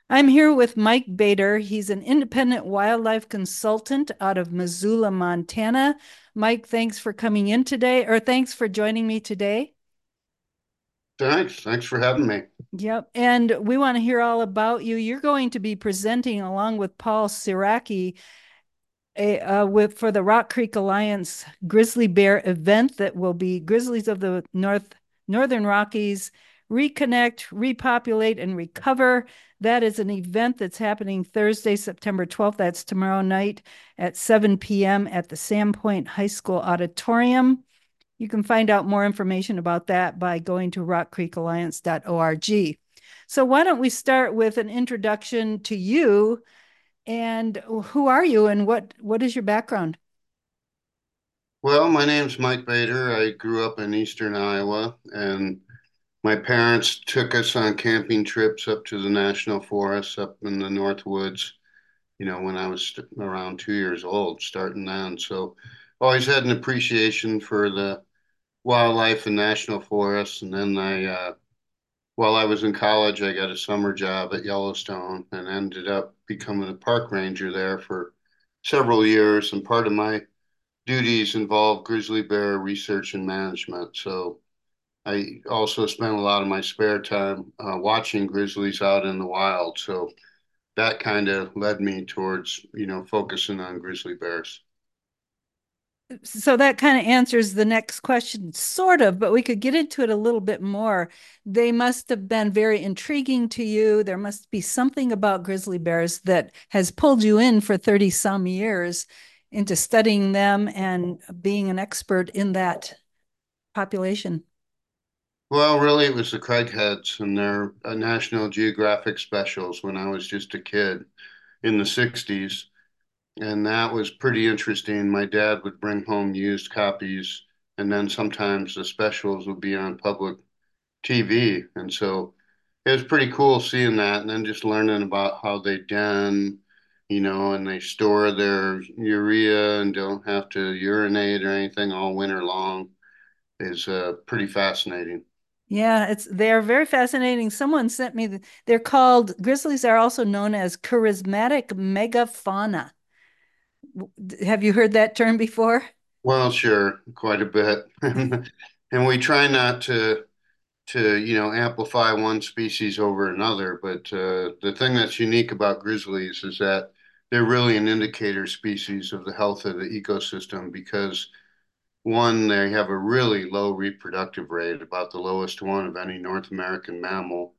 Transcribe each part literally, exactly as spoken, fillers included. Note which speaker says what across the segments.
Speaker 1: I'm here with Mike Bader. He's an independent wildlife consultant out of Missoula, Montana. Mike, thanks for coming in today, or thanks for joining me today.
Speaker 2: Thanks. Thanks for having me.
Speaker 1: Yep. And we want to hear all about you. You're going to be presenting along with Paul Siraki a, uh, with for the Rock Creek Alliance Grizzly Bear event that will be Grizzlies of the North Northern Rockies reconnect, repopulate, and recover. That is an event that's happening Thursday, September twelfth. That's tomorrow night at seven p m at the Sandpoint High School Auditorium. You can find out more information about that by going to rock creek alliance dot org. So, why don't we start with an introduction to you and who are you and what what is your background?
Speaker 2: Well, my name's Mike Bader. I grew up in eastern Iowa, and my parents took us on camping trips up to the national forests up in the North Woods, you know, when I was st- around two years old, starting then. So, always had an appreciation for the wildlife and national forests. And then I, uh, while I was in college, I got a summer job at Yellowstone and ended up becoming a park ranger there for several years. And part of my duties involve grizzly bear research and management. So I also spend a lot of my spare time uh, watching grizzlies out in the wild. So that kind of led me towards, you know, focusing on grizzly bears.
Speaker 1: So that kind of answers the next question, sort of, but we could get into it a little bit more. They must have been very intriguing to you. There must be something about grizzly bears that has pulled you in for thirty some years into studying them and being an expert in that population.
Speaker 2: Well, really, it was the Craigheads and their uh, National Geographic specials when I was just a kid in the sixties. And that was pretty interesting. My dad would bring home used copies, and then sometimes the specials would be on public T V. And so it was pretty cool seeing that and then just learning about how they den, you know, and they store their urea and don't have to urinate or anything all winter long is uh, pretty fascinating.
Speaker 1: Yeah, it's they're very fascinating. Someone sent me the, they're called grizzlies are also known as charismatic megafauna. Have you heard that term before?
Speaker 2: Well, sure, quite a bit. And we try not to to, you know, amplify one species over another, but uh, the thing that's unique about grizzlies is that they're really an indicator species of the health of the ecosystem because one, they have a really low reproductive rate, about the lowest one of any North American mammal.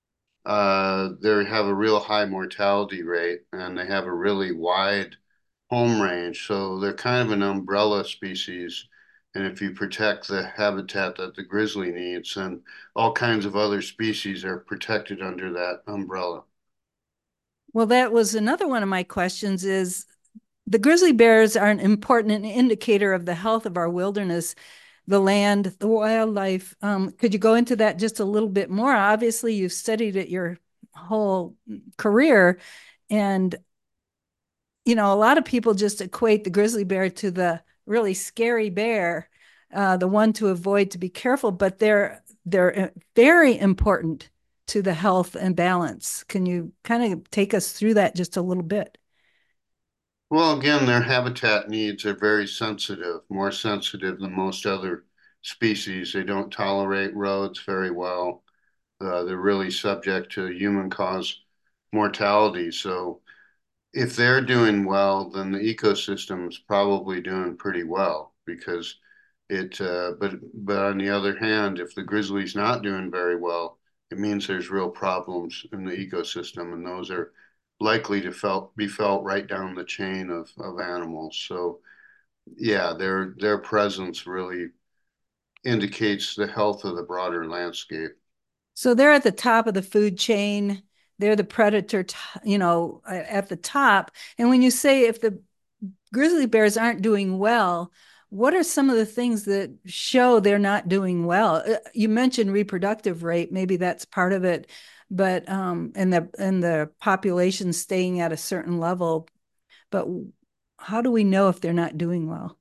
Speaker 2: Uh, they have a real high mortality rate and they have a really wide home range. So they're kind of an umbrella species. And if you protect the habitat that the grizzly needs, then all kinds of other species are protected under that umbrella.
Speaker 1: Well, that was another one of my questions is the grizzly bears are an important indicator of the health of our wilderness, the land, the wildlife. Um, could you go into that just a little bit more? Obviously, you've studied it your whole career, and you know, a lot of people just equate the grizzly bear to the really scary bear, uh, the one to avoid, to be careful, but they're they're uh, very important to the health and balance. Can you kind of take us through that just a little bit?
Speaker 2: Well, again, their habitat needs are very sensitive, more sensitive than most other species. They don't tolerate roads very well. Uh, they're really subject to human caused mortality. So if they're doing well, then the ecosystem's probably doing pretty well because it, uh, but, but on the other hand, if the grizzly's not doing very well, it means there's real problems in the ecosystem, and those are likely to felt, be felt right down the chain of, of animals. So yeah, their, their presence really indicates the health of the broader landscape.
Speaker 1: So they're at the top of the food chain. They're the predator, you know, at the top. And when you say if the grizzly bears aren't doing well, what are some of the things that show they're not doing well? Uh, You mentioned reproductive rate, maybe that's part of it, but um, and the and the population staying at a certain level. But how do we know if they're not doing well?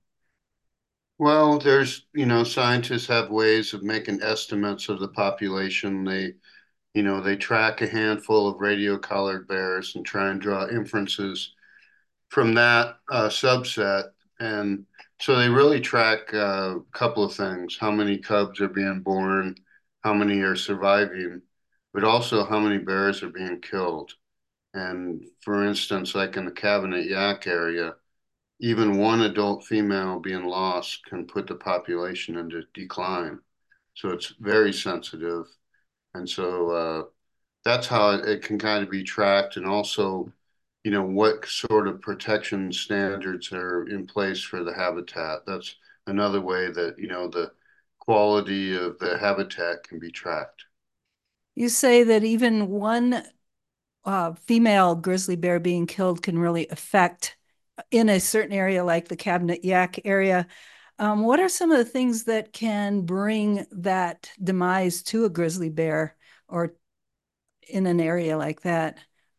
Speaker 2: Well, there's, you know, scientists have ways of making estimates of the population. They You know, they track a handful of radio collared bears and try and draw inferences from that uh, subset. And so they really track uh, a couple of things: how many cubs are being born, how many are surviving, but also how many bears are being killed. And for instance, like in the Cabinet Yaak area, even one adult female being lost can put the population into decline. So it's very sensitive. And so uh, that's how it, it can kind of be tracked. And also, you know, what sort of protection standards are in place for the habitat. That's another way that, you know, the quality of the habitat can be tracked.
Speaker 1: You say that even one uh, female grizzly bear being killed can really affect in a certain area like the Cabinet Yaak area. Um, what are some of the things that can bring that demise to a grizzly bear or in an area like that?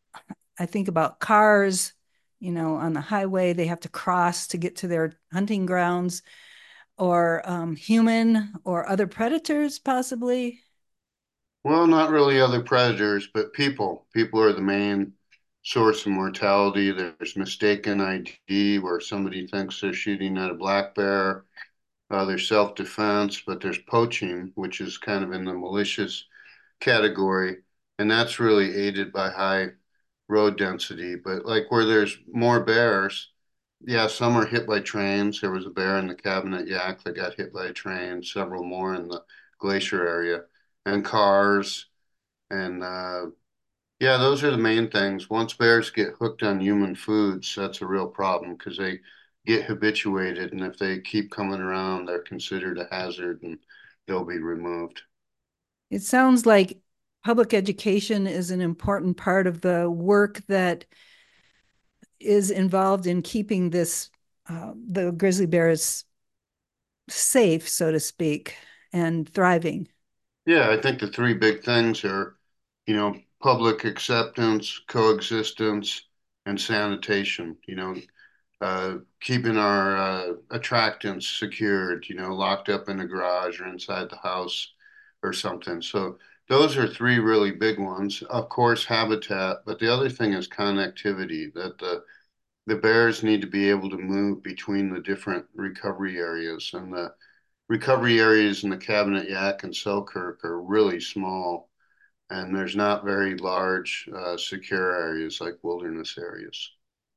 Speaker 1: I think about cars, you know, on the highway, they have to cross to get to their hunting grounds, or um, human or other predators, possibly.
Speaker 2: Well, not really other predators, but people. People are the main source of mortality. There's mistaken I D where somebody thinks they're shooting at a black bear. Uh, there's self-defense, but there's poaching, which is kind of in the malicious category, and that's really aided by high road density. But like where there's more bears, yeah, some are hit by trains. There was a bear in the Cabinet Yaak that got hit by a train, several more in the glacier area, and cars. And uh, yeah, those are the main things. Once bears get hooked on human foods, that's a real problem because they get habituated, and if they keep coming around, they're considered a hazard and they'll be removed.
Speaker 1: It sounds like public education is an important part of the work that is involved in keeping this uh, the grizzly bears safe, so to speak, and thriving.
Speaker 2: Yeah, I think the three big things are, you know, public acceptance, coexistence, and sanitation. You know, uh, keeping our uh, attractants secured, you know, locked up in the garage or inside the house or something. So those are three really big ones. Of course, habitat, but the other thing is connectivity, that the the bears need to be able to move between the different recovery areas. And the recovery areas in the Cabinet Yaak and Selkirk are really small, and there's not very large uh, secure areas like wilderness areas.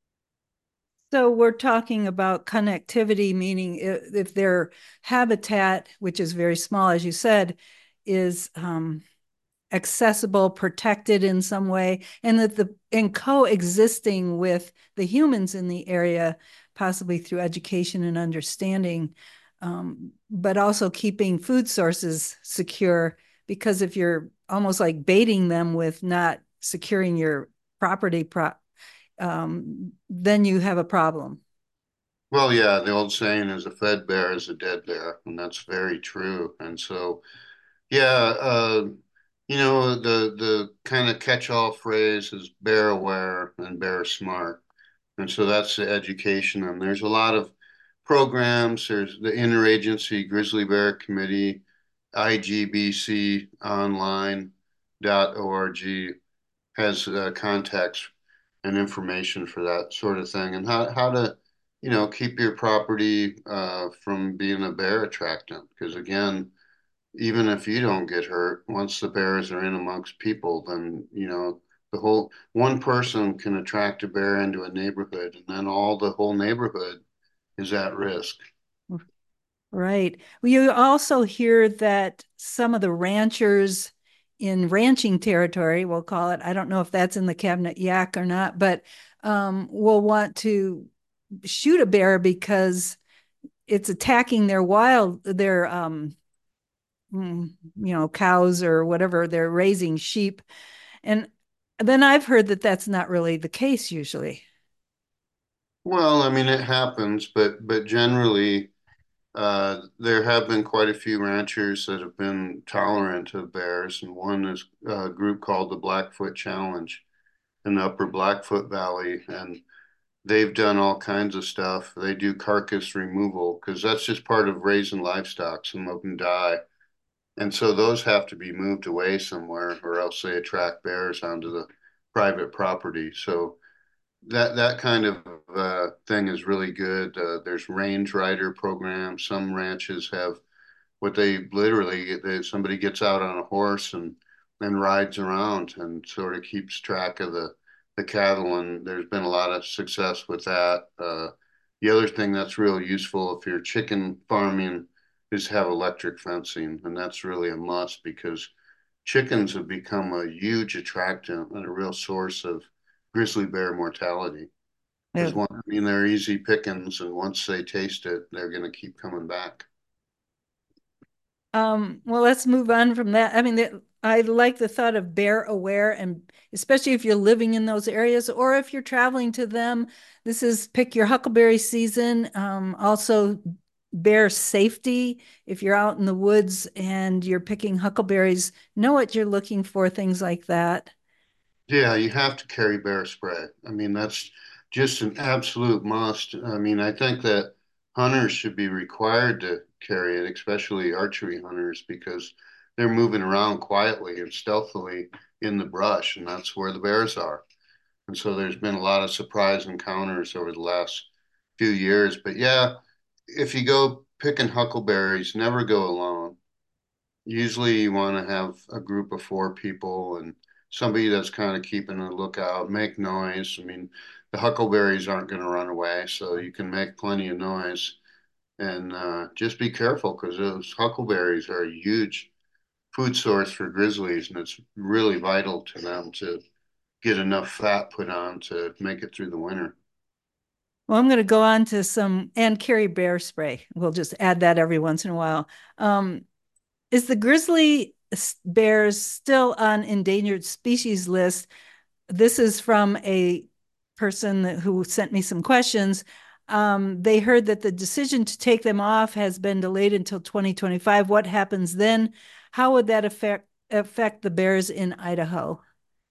Speaker 1: So we're talking about connectivity, meaning if, if their habitat, which is very small, as you said, is um, accessible, protected in some way, and that the and coexisting with the humans in the area, possibly through education and understanding, um, but also keeping food sources secure. Because if you're almost like baiting them with not securing your property, pro- um, then you have a problem.
Speaker 2: Well, yeah, the old saying is a fed bear is a dead bear, and that's very true. And so, yeah, uh, you know, the the kind of catch-all phrase is bear aware and bear smart. And so that's the education. And there's a lot of programs. There's the Interagency Grizzly Bear Committee, I G B C online dot org has uh, contacts and information for that sort of thing, and how how to, you know, keep your property uh, from being a bear attractant. Because again, even if you don't get hurt, once the bears are in amongst people, then you know the whole one person can attract a bear into a neighborhood, and then all the whole neighborhood is at risk.
Speaker 1: Right. Well, you also hear that some of the ranchers in ranching territory, we'll call it, I don't know if that's in the Cabinet Yaak or not, but um, will want to shoot a bear because it's attacking their wild, their, um, mm, you know, cows or whatever, they're raising sheep. And then I've heard that that's not really the case usually.
Speaker 2: Well, I mean, it happens, but but generally, uh, there have been quite a few ranchers that have been tolerant of bears, and one is a group called the Blackfoot Challenge in the Upper Blackfoot Valley, and they've done all kinds of stuff. They do carcass removal because that's just part of raising livestock. Some of them die, And so those have to be moved away somewhere, or else they attract bears onto the private property. So that that kind of uh, thing is really good. Uh, there's range rider programs. Some ranches have what they literally they, somebody gets out on a horse and and rides around and sort of keeps track of the the cattle. And there's been a lot of success with that. Uh, the other thing that's real useful if you're chicken farming is have electric fencing, and that's really a must because chickens have become a huge attractant and a real source of grizzly bear mortality. Because
Speaker 1: Yeah.
Speaker 2: one, I mean, they're easy pickings, and once they taste it, they're going to keep coming back.
Speaker 1: Um, well, let's move on from that. I mean, the, I like the thought of bear aware, and especially if you're living in those areas or if you're traveling to them. This is pick your huckleberry season. Um, also, bear safety. If you're out in the woods and you're picking huckleberries, know what you're looking for, things like that.
Speaker 2: Yeah, you have to carry bear spray. I mean, that's just an absolute must. I mean, I think that hunters should be required to carry it, especially archery hunters, because they're moving around quietly and stealthily in the brush, and that's where the bears are. And so there's been a lot of surprise encounters over the last few years. But yeah, if you go picking huckleberries, never go alone. Usually you want to have a group of four people and somebody that's kind of keeping a lookout, make noise. I mean, the huckleberries aren't going to run away, so you can make plenty of noise and uh, just be careful because those huckleberries are a huge food source for grizzlies, and it's really vital to them to get enough fat put on to make it through the winter.
Speaker 1: Well, I'm going to go on to some and carry bear spray. We'll just add that every once in a while. Um, is the grizzly bears still on endangered species list? This is from a person who sent me some questions. Um, they heard that the decision to take them off has been delayed until twenty twenty-five. What happens then? How would that affect affect the bears in Idaho?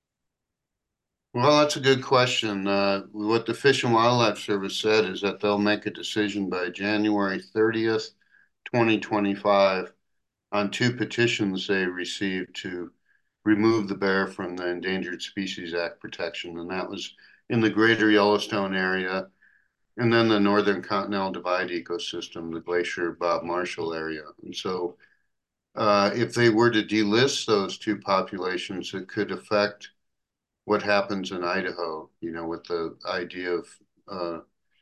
Speaker 2: Well, that's a good question. Uh, what the Fish and Wildlife Service said is that they'll make a decision by January thirtieth, twenty twenty-five on two petitions they received to remove the bear from the Endangered Species Act protection. And that was in the greater Yellowstone area and then the Northern Continental Divide ecosystem, the Glacier Bob Marshall area. And so uh, if they were to delist those two populations, it could affect what happens in Idaho, you know, with the idea of uh,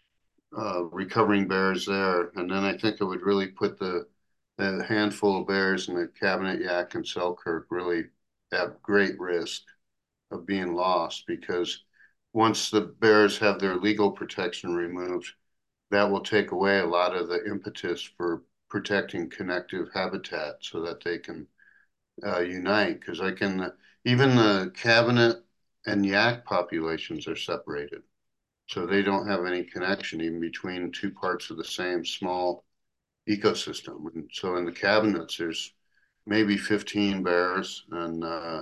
Speaker 2: uh, recovering bears there. And then I think it would really put the, the handful of bears in the Cabinet Yaak and Selkirk really at great risk of being lost because once the bears have their legal protection removed, that will take away a lot of the impetus for protecting connective habitat so that they can uh, unite. Because I can, even the Cabinet and Yak populations are separated. So they don't have any connection even between two parts of the same small ecosystem. And so in the cabinets, there's maybe fifteen bears. And uh,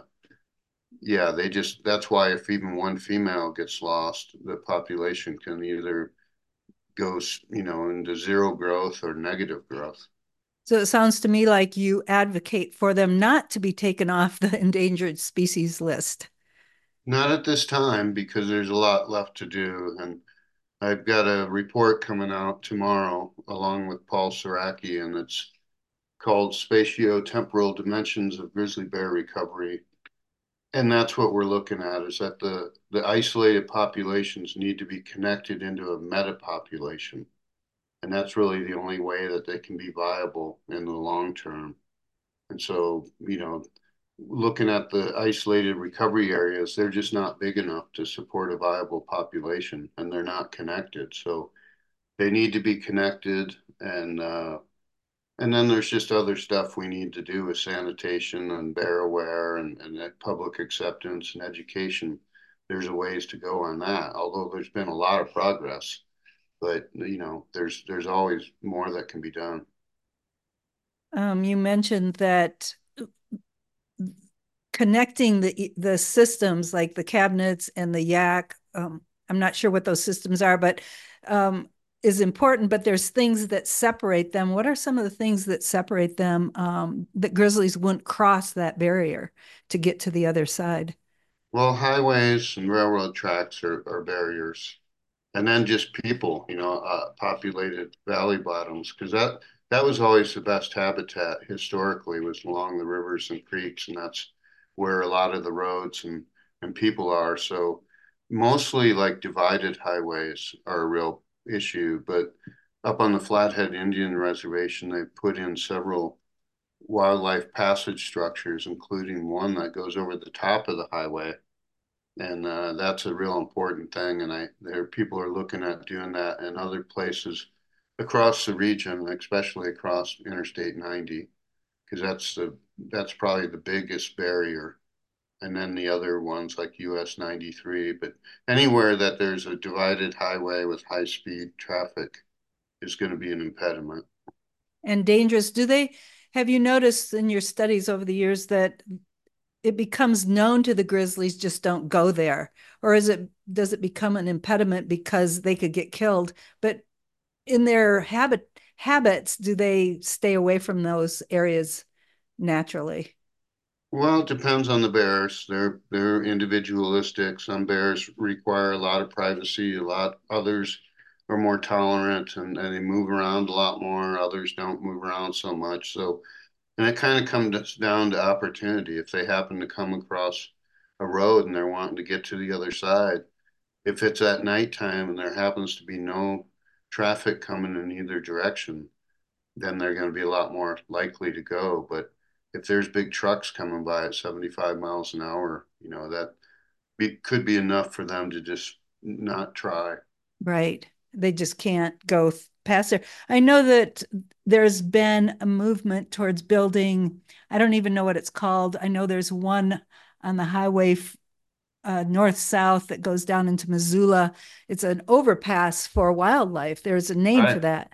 Speaker 2: yeah, they just, that's why if even one female gets lost, the population can either go, you know, into zero growth or negative growth.
Speaker 1: So it sounds to me like you advocate for them not to be taken off the endangered species list.
Speaker 2: Not at this time because there's a lot left to do. And I've got a report coming out tomorrow along with Paul Siraki, and it's called Spatiotemporal Dimensions of Grizzly Bear Recovery. And that's what we're looking at is that the, the isolated populations need to be connected into a meta population. And that's really the only way that they can be viable in the long term. And so, you know, looking at the isolated recovery areas, they're just not big enough to support a viable population and they're not connected. So they need to be connected and uh, and then there's just other stuff we need to do with sanitation and bear aware and, and public acceptance and education. There's a ways to go on that, although there's been a lot of progress, but you know, there's there's always more that can be done.
Speaker 1: Um, you mentioned that connecting the the systems like the cabinets and the yak. Um, I'm not sure what those systems are, but um, is important, but there's things that separate them. What are some of the things that separate them, um, that grizzlies wouldn't cross that barrier to get to the other side?
Speaker 2: Well, highways and railroad tracks are, are barriers. And then just people, you know, uh, populated valley bottoms, because that that was always the best habitat historically was along the rivers and creeks, and that's where a lot of the roads and and people are. So mostly like divided highways are a real issue, but up on the Flathead Indian Reservation, they put in several wildlife passage structures, including one that goes over the top of the highway, and uh, that's a real important thing. And I there people are looking at doing that in other places across the region, especially across Interstate ninety, because that's the that's probably the biggest barrier. And then the other ones like U S ninety-three, but anywhere that there's a divided highway with high speed traffic is going to be an impediment.
Speaker 1: And dangerous. Do they, have you noticed in your studies over the years that it becomes known to the grizzlies just don't go there? Or is it, does it become an impediment because they could get killed? But in their habit habits, do they stay away from those areas naturally?
Speaker 2: Well, it depends on the bears. They're they're individualistic. Some bears require a lot of privacy, a lot others are more tolerant and, and they move around a lot more. Others don't move around so much. So, and it kind of comes down to opportunity. If they happen to come across a road and they're wanting to get to the other side, if it's at nighttime and there happens to be no traffic coming in either direction, then they're going to be a lot more likely to go. But if there's big trucks coming by at seventy-five miles an hour, you know, that be, could be enough for them to just not try.
Speaker 1: Right. They just can't go past there. I know that there's been a movement towards building, I don't even know what it's called. I know there's one on the highway uh, north south that goes down into Missoula. It's an overpass for wildlife. There's a name for
Speaker 2: Right.
Speaker 1: that.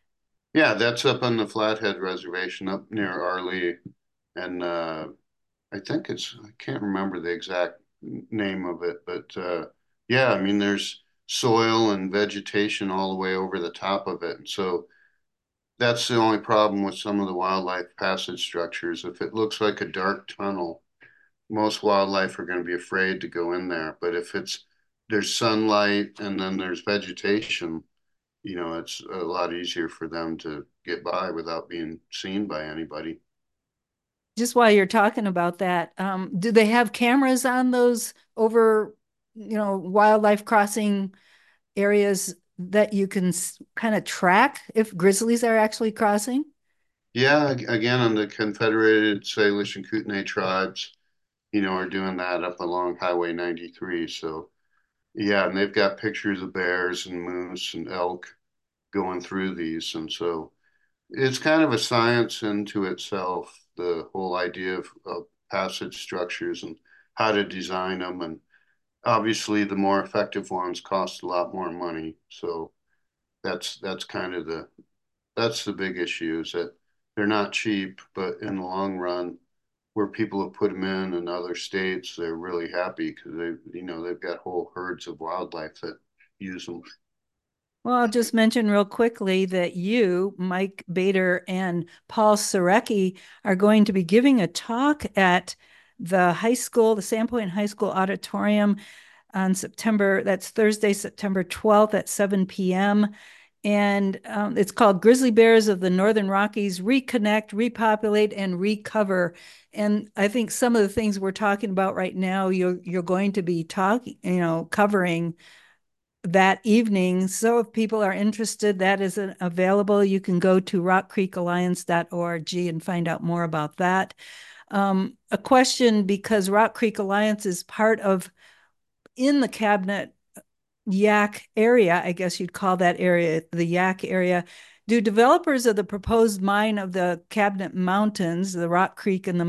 Speaker 2: Yeah, that's up on the Flathead Reservation up near Arley. And uh, I think it's, I can't remember the exact name of it, but uh, yeah, I mean, there's soil and vegetation all the way over the top of it. And so that's the only problem with some of the wildlife passage structures. If it looks like a dark tunnel, most wildlife are going to be afraid to go in there. But if it's there's sunlight and then there's vegetation, you know, it's a lot easier for them to get by without being seen by anybody.
Speaker 1: Just while you're talking about that, um, do they have cameras on those over, you know, wildlife crossing areas that you can kind of track if grizzlies are actually crossing?
Speaker 2: Yeah, again, on the Confederated Salish and Kootenai tribes, you know, are doing that up along Highway ninety-three. So, yeah, and they've got pictures of bears and moose and elk going through these. And so it's kind of a science into itself, the whole idea of, of passage structures and how to design them. And obviously, the more effective ones cost a lot more money. So that's that's kind of the that's the big issue is that they're not cheap, but in the long run, where people have put them in in other states, they're really happy because they, you know, they've got whole herds of wildlife that use them.
Speaker 1: Well, I'll just mention real quickly that you, Mike Bader, and Paul Sarecki are going to be giving a talk at the high school, the Sandpoint High School Auditorium on September, that's Thursday, September twelfth at seven p m. And um, it's called Grizzly Bears of the Northern Rockies Reconnect, Repopulate, and Recover. And I think some of the things we're talking about right now, you're, you're going to be talking, you know, covering that evening. So if people are interested, that is available. You can go to rock creek alliance dot org and find out more about that. Um, a question, because Rock Creek Alliance is part of, in the Cabinet Yaak area, I guess you'd call that area the Yaak area. Do developers of the proposed mine of the Cabinet Mountains, the Rock Creek and the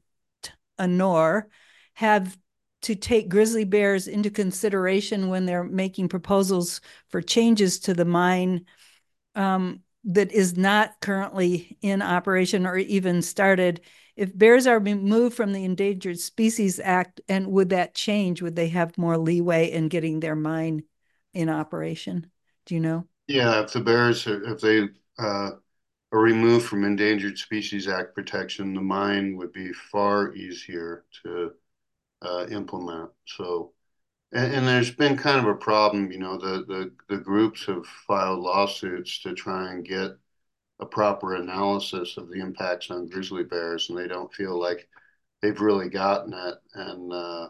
Speaker 1: Montanore, have to take grizzly bears into consideration when they're making proposals for changes to the mine um, that is not currently in operation or even started? If bears are removed from the Endangered Species Act, and would that change? Would they have more leeway in getting their mine in operation? Do you know?
Speaker 2: Yeah, if the bears are, if they uh, are removed from Endangered Species Act protection, the mine would be far easier to uh, implement. So, and, and there's been kind of a problem, you know, the, the the groups have filed lawsuits to try and get a proper analysis of the impacts on grizzly bears, and they don't feel like they've really gotten it. And uh,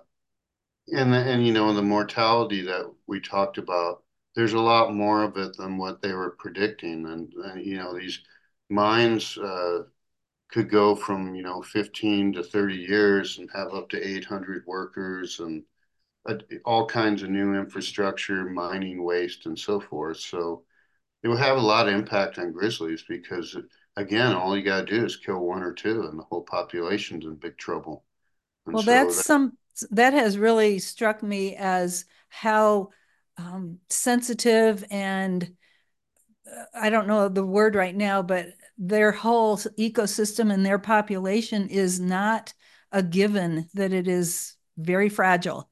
Speaker 2: and and you know, the mortality that we talked about, there's a lot more of it than what they were predicting. And, and you know, these mines uh, could go from, you know, fifteen to thirty years and have up to eight hundred workers and uh, all kinds of new infrastructure, mining waste, and so forth. So it will have a lot of impact on grizzlies because, again, all you got to do is kill one or two, and the whole population's in big trouble. And
Speaker 1: Well, that's
Speaker 2: so that,
Speaker 1: some that has really struck me as how um, sensitive and uh, I don't know the word right now, but their whole ecosystem and their population is not a given, that it is very fragile.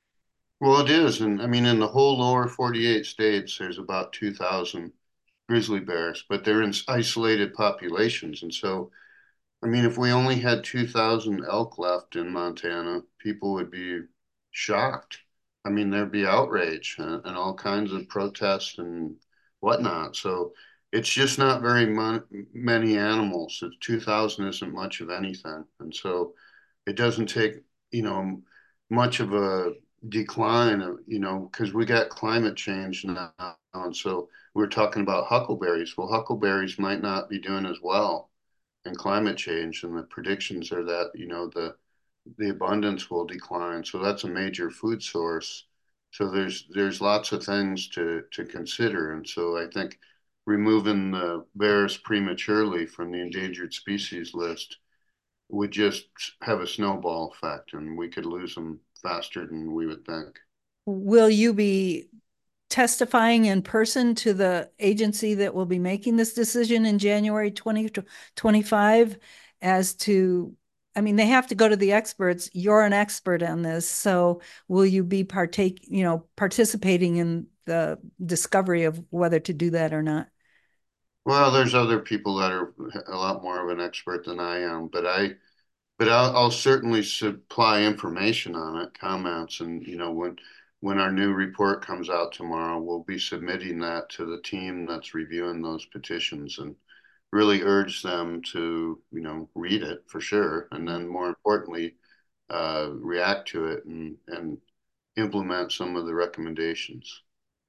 Speaker 2: well, it is. And I mean, in the whole lower forty-eight states, there's about two thousand grizzly bears, but they're in isolated populations. And so I mean, if we only had two thousand elk left in Montana, people would be shocked. I mean, there'd be outrage and, and all kinds of protests and whatnot. So it's just not very mon many animals. It's two thousand isn't much of anything. And so it doesn't take, you know, much of a decline of, you know, because we got climate change now. And so we're talking about huckleberries. Well, huckleberries might not be doing as well and climate change, and the predictions are that you know the the abundance will decline. So that's a major food source. So there's there's lots of things to to consider, and so I think removing the bears prematurely from the endangered species list would just have a snowball effect, and we could lose them faster than we would think.
Speaker 1: Will you be testifying in person to the agency that will be making this decision in January twenty twenty-five as to, I mean, they have to go to the experts. You're an expert on this. So will you be partake, you know, participating in the discovery of whether to do that or not?
Speaker 2: Well, there's other people that are a lot more of an expert than I am, but I but I'll, I'll certainly supply information on it, comments, and you know when when our new report comes out tomorrow, we'll be submitting that to the team that's reviewing those petitions and really urge them to you know read it for sure, and then more importantly, uh, react to it and and implement some of the recommendations.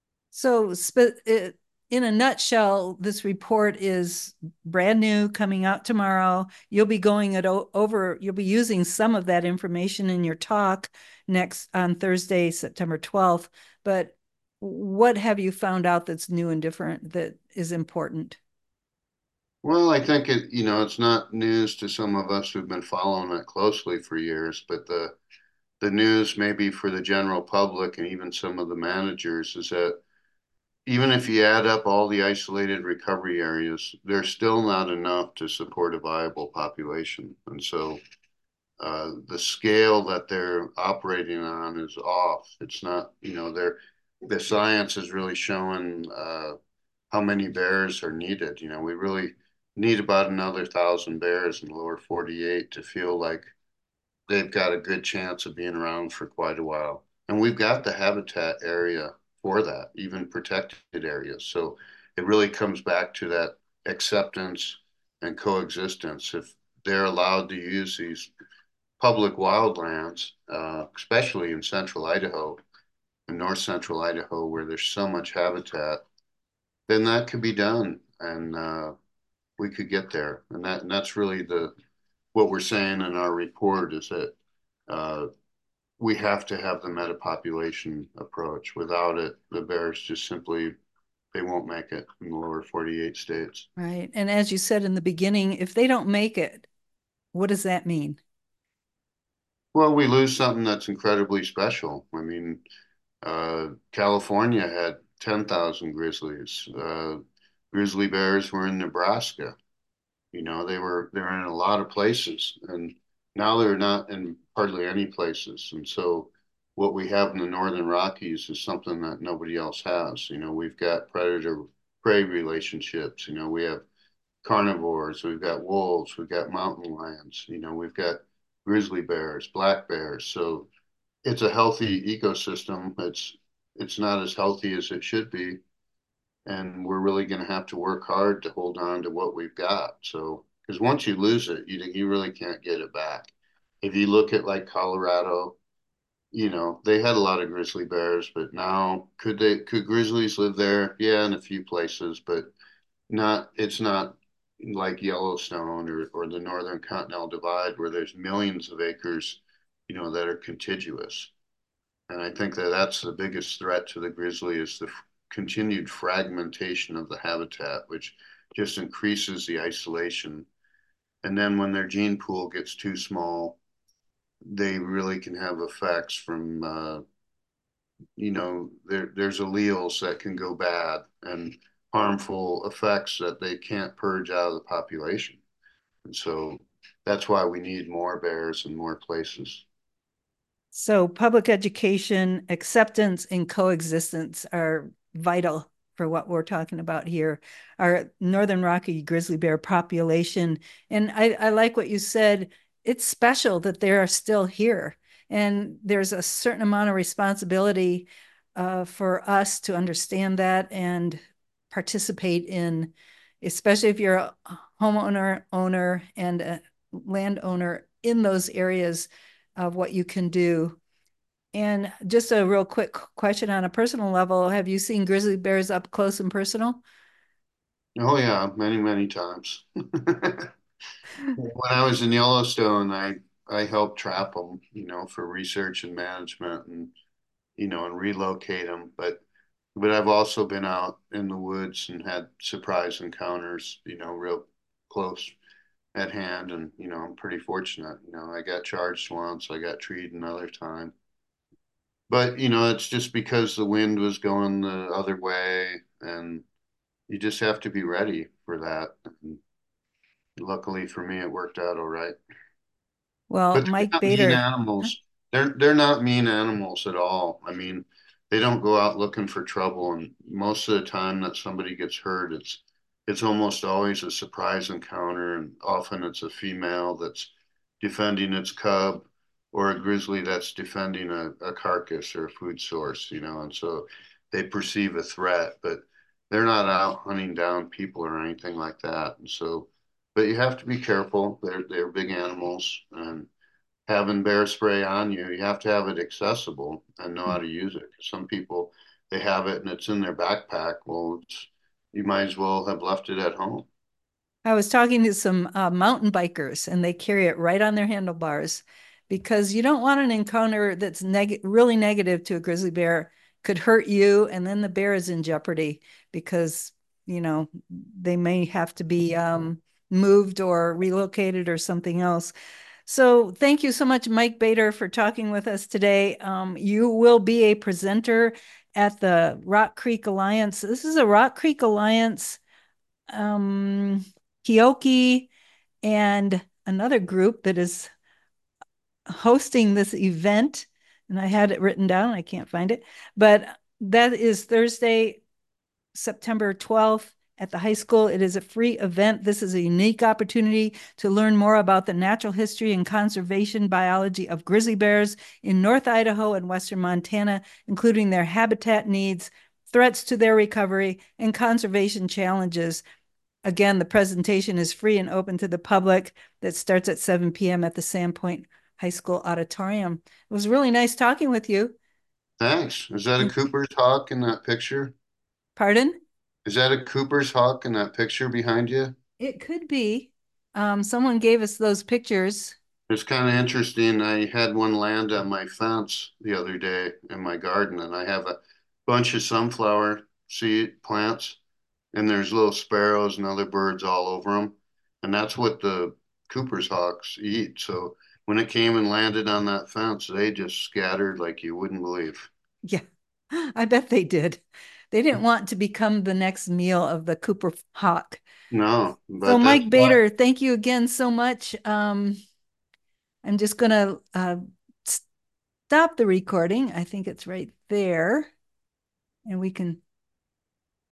Speaker 1: So, it, in a nutshell, this report is brand new, coming out tomorrow. You'll be going it over, you'll be using some of that information in your talk next on Thursday, September twelfth. But what have you found out that's new and different that is important?
Speaker 2: Well, I think it, you know, it's not news to some of us who've been following it closely for years, but the the news maybe for the general public and even some of the managers is that even if you add up all the isolated recovery areas, there's still not enough to support a viable population. And so uh, the scale that they're operating on is off. It's not, you know, they're the science is really showing uh, how many bears are needed. You know, we really need about another thousand bears in the lower forty-eight to feel like they've got a good chance of being around for quite a while. And we've got the habitat area for that, even protected areas. So it really comes back to that acceptance and coexistence. If they're allowed to use these public wildlands, uh, especially in central Idaho and north central Idaho, where there's so much habitat, then that could be done, and uh, we could get there. And that and that's really the what we're saying in our report is that uh, we have to have the metapopulation approach. Without it, the bears just simply they won't make it in the lower forty-eight states.
Speaker 1: Right. And as you said in the beginning, if they don't make it, what does that mean?
Speaker 2: Well, we lose something that's incredibly special. I mean, uh, California had ten thousand grizzlies. Uh, grizzly bears were in Nebraska. You know, they were they're in a lot of places, and now they're not in hardly any places. And so, what we have in the Northern Rockies is something that nobody else has. You know, we've got predator prey relationships. You know, we have carnivores, we've got wolves, we've got mountain lions, you know, we've got grizzly bears, black bears. So it's a healthy ecosystem. It's it's not as healthy as it should be, and we're really going to have to work hard to hold on to what we've got. So, because once you lose it, you you really can't get it back. If you look at like Colorado, you know, they had a lot of grizzly bears, but now could they could grizzlies live there? Yeah, in a few places, but not it's not like Yellowstone or, or the Northern Continental Divide where there's millions of acres, you know, that are contiguous. And I think that that's the biggest threat to the grizzly is the f- continued fragmentation of the habitat, which just increases the isolation. And then when their gene pool gets too small, they really can have effects from, uh, you know, there, there's alleles that can go bad and harmful effects that they can't purge out of the population. And so that's why we need more bears in more places.
Speaker 1: So public education, acceptance, and coexistence are vital for what we're talking about here. Our Northern Rocky grizzly bear population. And I, I like what you said. It's special that they are still here. And there's a certain amount of responsibility uh, for us to understand that and participate in, especially if you're a homeowner, owner, and a landowner in those areas of what you can do. And just a real quick question on a personal level, have you seen grizzly bears up close and personal?
Speaker 2: Oh yeah, many, many times. When I was in Yellowstone, I I helped trap them, you know, for research and management and you know and relocate them. But but I've also been out in the woods and had surprise encounters, you know, real close at hand. And you know, I'm pretty fortunate. You know, I got charged once, I got treed another time. But you know, it's just because the wind was going the other way, and you just have to be ready for that. And luckily for me, it worked out all right.
Speaker 1: Well,
Speaker 2: But they're
Speaker 1: Mike
Speaker 2: not mean
Speaker 1: Bader,
Speaker 2: animals. They're they're not mean animals at all. I mean, they don't go out looking for trouble, and most of the time that somebody gets hurt, it's it's almost always a surprise encounter, and often it's a female that's defending its cub or a grizzly that's defending a, a carcass or a food source, you know, and so they perceive a threat, but they're not out hunting down people or anything like that. And so, but you have to be careful. They're they're big animals, and having bear spray on you, you have to have it accessible and know how to use it. Some people, they have it and it's in their backpack. Well, it's, you might as well have left it at home.
Speaker 1: I was talking to some uh, mountain bikers and they carry it right on their handlebars because you don't want an encounter that's neg- really negative to a grizzly bear could hurt you and then the bear is in jeopardy because you know they may have to be um, moved or relocated or something else. So thank you so much, Mike Bader, for talking with us today. Um, you will be a presenter at the Rock Creek Alliance. This is a Rock Creek Alliance um, Keoki and another group that is hosting this event. And I had it written down, I can't find it, but that is Thursday, September twelfth at the high school. It is a free event. This is a unique opportunity to learn more about the natural history and conservation biology of grizzly bears in North Idaho and Western Montana, including their habitat needs, threats to their recovery, and conservation challenges. Again, the presentation is free and open to the public. That starts at seven p m at the Sandpoint High School Auditorium. It was really nice talking with you.
Speaker 2: Thanks. Is that a Cooper's hawk in that picture?
Speaker 1: Pardon?
Speaker 2: Is that a Cooper's hawk in that picture behind you?
Speaker 1: It could be. Um, someone gave us those pictures.
Speaker 2: It's kind of interesting. I had one land on my fence the other day in my garden, and I have a bunch of sunflower seed plants, and there's little sparrows and other birds all over them. And that's what the Cooper's hawks eat. So when it came and landed on that fence, they just scattered like you wouldn't believe.
Speaker 1: Yeah, I bet they did. They didn't want to become the next meal of the Cooper hawk.
Speaker 2: No,
Speaker 1: So,
Speaker 2: but that's
Speaker 1: Mike
Speaker 2: why.
Speaker 1: Bader, thank you again so much. Um, I'm just going to uh, stop the recording. I think it's right there. And we can